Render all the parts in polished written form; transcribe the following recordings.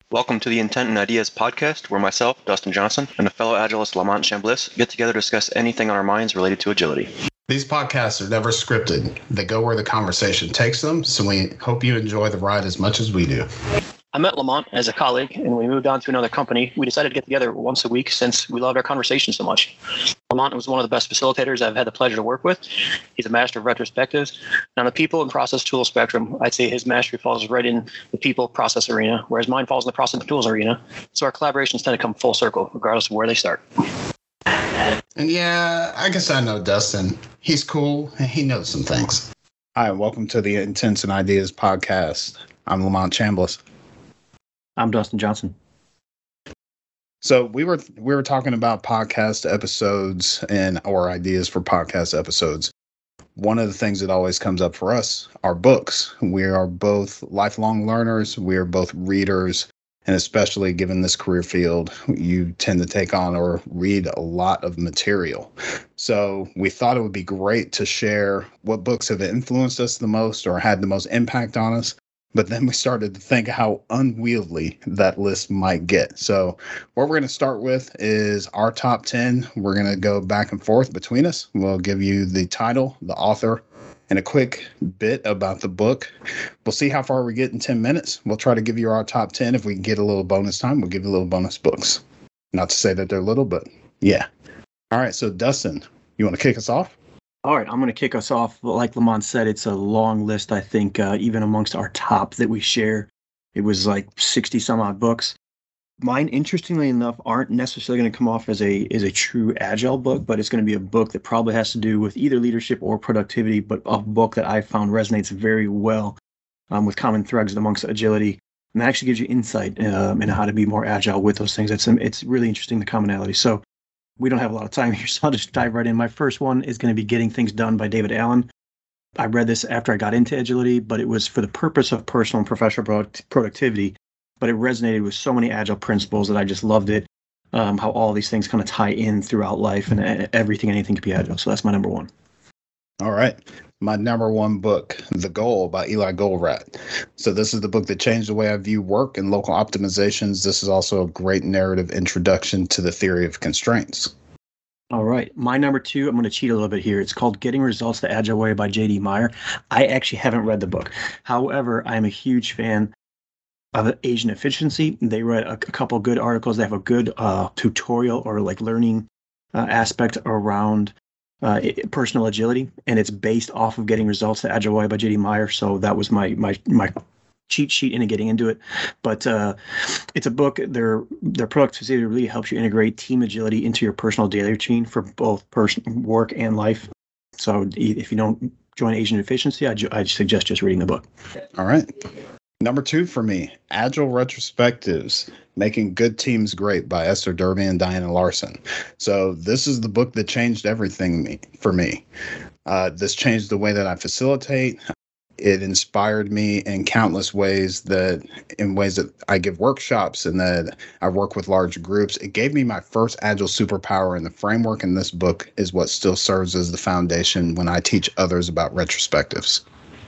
Welcome to the Intent and Ideas podcast, where myself, Dustin Johnson, and a fellow Agilist, Lamont Chambliss, get together to discuss anything on our minds related to agility. These podcasts are never scripted. They go where the conversation takes them, so we hope you enjoy the ride as much as we do. I met Lamont as a colleague, and when we moved on to another company, we decided to get together once a week since we loved our conversation so much. Lamont was one of the best facilitators I've had the pleasure to work with. He's a master of retrospectives. And on the people and process tool spectrum, I'd say his mastery falls right in the people process arena, whereas mine falls in the process and tools arena. So our collaborations tend to come full circle, regardless of where they start. And yeah, I guess I know Dustin. He's cool, and he knows some things. Hi, welcome to the Intents and Ideas podcast. I'm Lamont Chambliss. I'm Dustin Johnson. So we were talking about podcast episodes and our ideas for podcast episodes. One of the things that always comes up for us are books. We are both lifelong learners. We are both readers. And especially given this career field, you tend to take on or read a lot of material. So we thought it would be great to share what books have influenced us the most or had the most impact on us. But then we started to think how unwieldy that list might get. So what we're going to start with is our top 10. We're going to go back and forth between us. We'll give you the title, the author, and a quick bit about the book. We'll see how far we get in 10 minutes. We'll try to give you our top 10. If we can get a little bonus time, we'll give you a little bonus books. Not to say that they're little, but yeah. All right. So Dustin, you want to kick us off? All right, I'm going to kick us off. Like Lamont said, it's a long list, I think, even amongst our top that we share. It was like 60 some odd books. Mine, interestingly enough, aren't necessarily going to come off as a true agile book, but it's going to be a book that probably has to do with either leadership or productivity, but a book that I found resonates very well with common threads amongst agility. And that actually gives you insight into how to be more agile with those things. It's really interesting, the commonality. So we don't have a lot of time here, so I'll just dive right in. My first one is going to be Getting Things Done by David Allen. I read this after I got into agility, but it was for the purpose of personal and professional productivity. But it resonated with so many agile principles that I just loved it, how all these things kind of tie in throughout life and anything can be agile. So that's my number one. All right. My number one book, The Goal by Eli Goldratt. So this is the book that changed the way I view work and local optimizations. This is also a great narrative introduction to the theory of constraints. All right. My number two, I'm going to cheat a little bit here. It's called Getting Results the Agile Way by J.D. Meyer. I actually haven't read the book. However, I'm a huge fan of Agent Efficiency. They write a couple good articles. They have a good tutorial or like learning aspect around personal agility, and it's based off of Getting Results the Agile Way by J.D. Meyer. So that was my cheat sheet into getting into it. But it's a book. Their productivity really helps you integrate team agility into your personal daily routine for both work and life. So if you don't join Agent Efficiency, I suggest just reading the book. All right. Number two for me, Agile Retrospectives, Making Good Teams Great by Esther Derby and Diana Larson. So this is the book that changed everything for me. This changed the way that I facilitate. It inspired me in countless ways that I give workshops and that I work with large groups. It gave me my first Agile superpower, and the framework in this book is what still serves as the foundation when I teach others about retrospectives.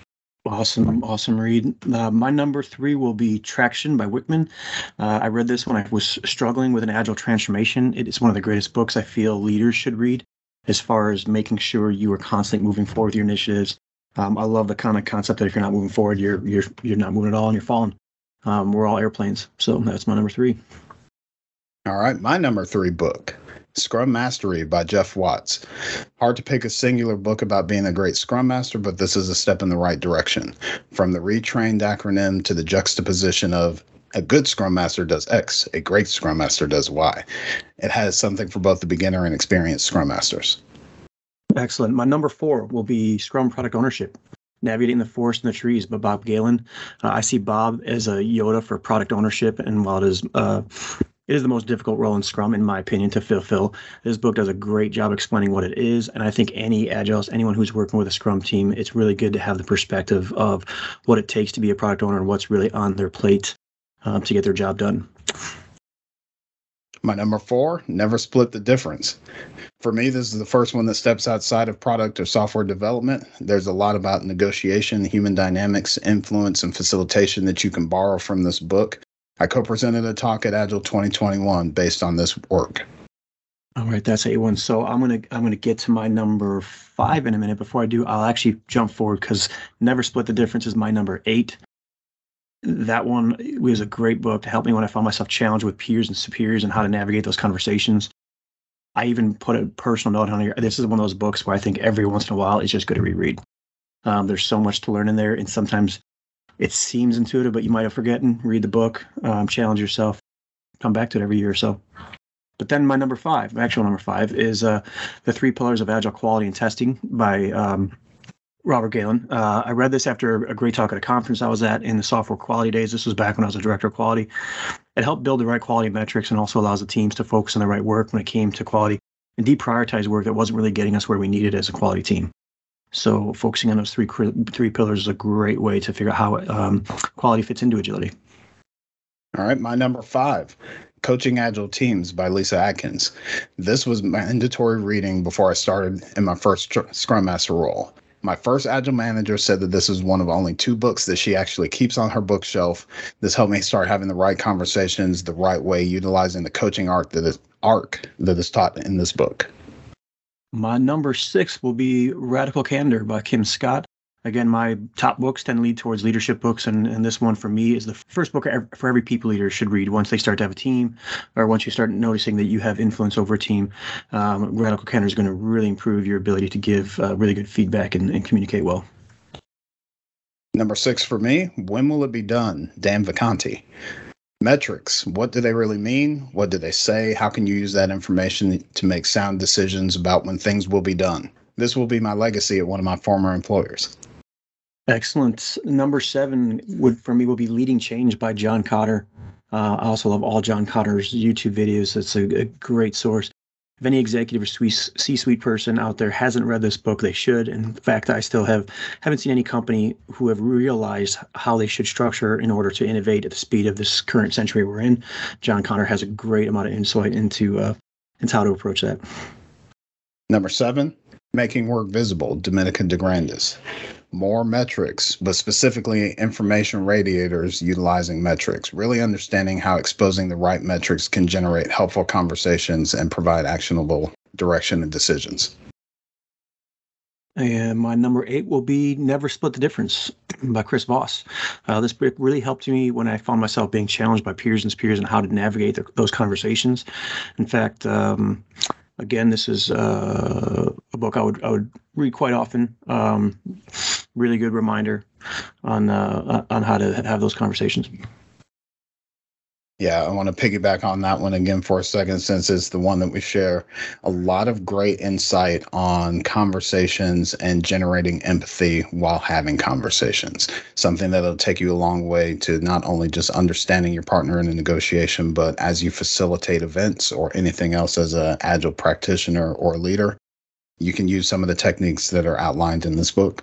Awesome read. My number three will be Traction by Wickman. I read this when I was struggling with an agile transformation. It is one of the greatest books I feel leaders should read as far as making sure you are constantly moving forward with your initiatives. I love the kind of concept that if you're not moving forward, you're not moving at all and you're falling. We're all airplanes. So that's my number three. All right. My number three book, Scrum Mastery by Jeff Watts. Hard to pick a singular book about being a great Scrum Master, but this is a step in the right direction. From the retrained acronym to the juxtaposition of a good Scrum Master does X, a great Scrum Master does Y. It has something for both the beginner and experienced Scrum Masters. Excellent. My number four will be Scrum Product Ownership, Navigating the Forest and the Trees by Bob Galen. I see Bob as a Yoda for product ownership, and while it is the most difficult role in Scrum, in my opinion, to fulfill, this book does a great job explaining what it is, and I think any Agilist, anyone who's working with a Scrum team, it's really good to have the perspective of what it takes to be a product owner and what's really on their plate to get their job done. My number four, Never Split the Difference. For me, this is the first one that steps outside of product or software development. There's a lot about negotiation, human dynamics, influence, and facilitation that you can borrow from this book. I co-presented a talk at Agile 2021 based on this work. All right, that's A1. So I'm gonna get to my number 5 in a minute. Before I do, I'll actually jump forward because Never Split the Difference is my number 8. That one was a great book to help me when I found myself challenged with peers and superiors and how to navigate those conversations. I even put a personal note on here. This is one of those books where I think every once in a while it's just good to reread. There's so much to learn in there, and sometimes it seems intuitive, but you might have forgotten. Read the book, challenge yourself, come back to it every year or so. But then my number 5, my actual number 5, is The 3 Pillars of Agile Quality and Testing by Robert Galen. I read this after a great talk at a conference I was at in the software quality days. This was back when I was a director of quality. It helped build the right quality metrics and also allows the teams to focus on the right work when it came to quality and deprioritize work that wasn't really getting us where we needed as a quality team. So focusing on those three pillars is a great way to figure out how quality fits into agility. All right, my number 5, Coaching Agile Teams by Lisa Atkins. This was mandatory reading before I started in my first Scrum Master role. My first Agile manager said that this is one of only 2 books that she actually keeps on her bookshelf. This helped me start having the right conversations the right way, utilizing the coaching arc that is taught in this book. My number 6 will be Radical Candor by Kim Scott. Again, my top books tend to lead towards leadership books, and this one for me is the first book for every people leader should read once they start to have a team, or once you start noticing that you have influence over a team. Radical Candor is going to really improve your ability to give really good feedback and communicate well. Number 6 for me, When Will It Be Done? Dan Vacanti. Metrics. What do they really mean? What do they say? How can you use that information to make sound decisions about when things will be done? This will be my legacy at one of my former employers. Excellent. Number 7 will be Leading Change by John Kotter. I also love all John Kotter's YouTube videos. It's a great source. If any executive or C-suite person out there hasn't read this book, they should. In fact, I still haven't seen any company who have realized how they should structure in order to innovate at the speed of this current century we're in. John Kotter has a great amount of insight into how to approach that. Number 7, Making Work Visible, Dominica DeGrandis. More metrics, but specifically information radiators utilizing metrics, really understanding how exposing the right metrics can generate helpful conversations and provide actionable direction and decisions. And my number 8 will be Never Split the Difference by Chris Voss. This book really helped me when I found myself being challenged by peers and superiors on how to navigate those conversations. In fact, again, this is a book I would read quite often. Really good reminder on how to have those conversations. Yeah, I want to piggyback on that one again for a second, since it's the one that we share. A lot of great insight on conversations and generating empathy while having conversations. Something that'll take you a long way to not only just understanding your partner in a negotiation, but as you facilitate events or anything else as an Agile practitioner or leader, you can use some of the techniques that are outlined in this book.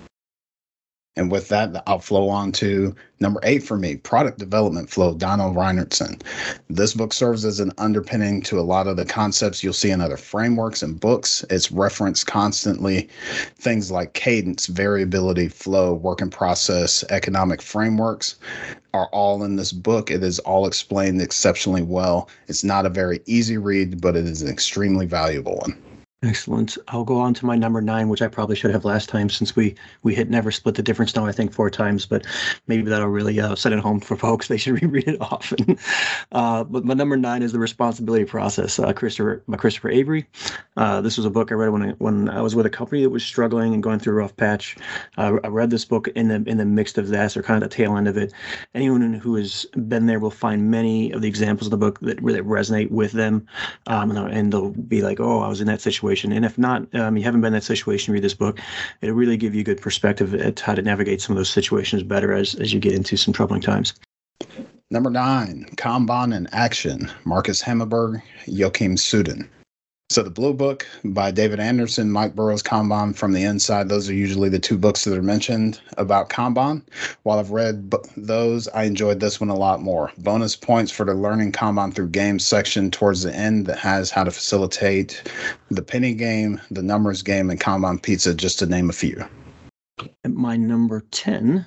And with that, I'll flow on to number 8 for me, Product Development Flow, Donald Reinertsen. This book serves as an underpinning to a lot of the concepts you'll see in other frameworks and books. It's referenced constantly. Things like cadence, variability, flow, work in process, economic frameworks are all in this book. It is all explained exceptionally well. It's not a very easy read, but it is an extremely valuable one. Excellent. I'll go on to my number 9, which I probably should have last time since we hit Never Split the Difference now, I think 4 times, but maybe that'll really set it home for folks. They should reread it often. But my number 9 is The Responsibility Process by Christopher Avery. This was a book I read when I was with a company that was struggling and going through a rough patch. I read this book in the midst of that, or kind of the tail end of it. Anyone who has been there will find many of the examples of the book that really resonate with them, and they'll be like, oh, I was in that situation. And if not, you haven't been in that situation, read this book. It'll really give you a good perspective at how to navigate some of those situations better as you get into some troubling times. Number 9, Kanban in Action, Marcus Hammerberg, Joachim Suden. So the Blue Book by David Anderson, Mike Burrows, Kanban from the Inside. Those are usually the 2 books that are mentioned about Kanban. While I've read those, I enjoyed this one a lot more. Bonus points for the Learning Kanban Through Games section towards the end that has how to facilitate the penny game, the numbers game, and Kanban pizza, just to name a few. At my number 10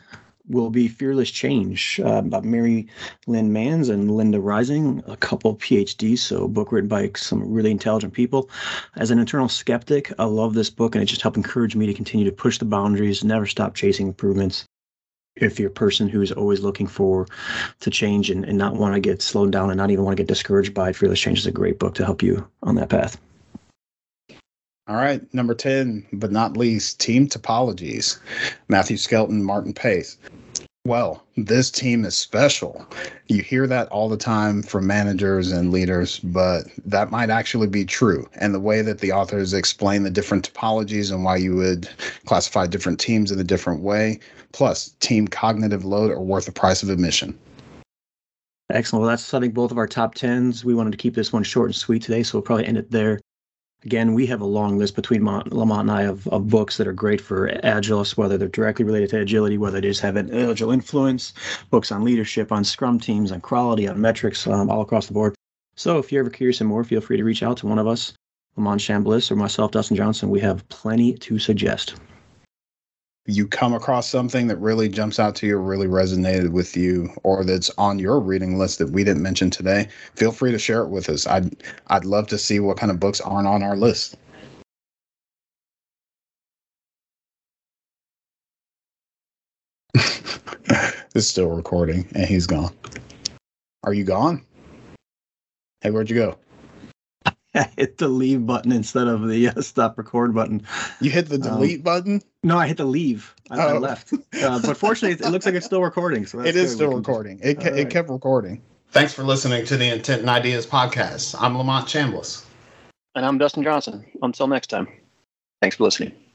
will be Fearless Change by Mary Lynn Mans and Linda Rising, a couple PhDs, so a book written by some really intelligent people. As an internal skeptic, I love this book, and it just helped encourage me to continue to push the boundaries, never stop chasing improvements. If you're a person who is always looking to change and not want to get slowed down and not even want to get discouraged by it, Fearless Change is a great book to help you on that path. All right, number 10, but not least, Team Topologies, Matthew Skelton, Martin Pace. Well, this team is special. You hear that all the time from managers and leaders, but that might actually be true. And the way that the authors explain the different topologies and why you would classify different teams in a different way, plus team cognitive load are worth the price of admission. Excellent. Well, that's, I think, both of our top 10s. We wanted to keep this one short and sweet today, so we'll probably end it there. Again, we have a long list between Lamont and I of books that are great for Agilists, whether they're directly related to agility, whether they just have an Agile influence, books on leadership, on Scrum teams, on quality, on metrics, all across the board. So if you're ever curious and more, feel free to reach out to one of us, Lamont Chambliss, or myself, Dustin Johnson. We have plenty to suggest. You come across something that really jumps out to you, really resonated with you, or that's on your reading list that we didn't mention today, feel free to share it with us. I'd love to see what kind of books aren't on our list. It's still recording, and he's gone. Are you gone? Hey, where'd you go? I hit the leave button instead of the stop record button. You hit the delete button? No, I hit the leave. I left. But fortunately, it looks like it's still recording. So it is still recording. It kept recording. Thanks for listening to the Intent and Ideas podcast. I'm Lamont Chambliss. And I'm Dustin Johnson. Until next time, thanks for listening.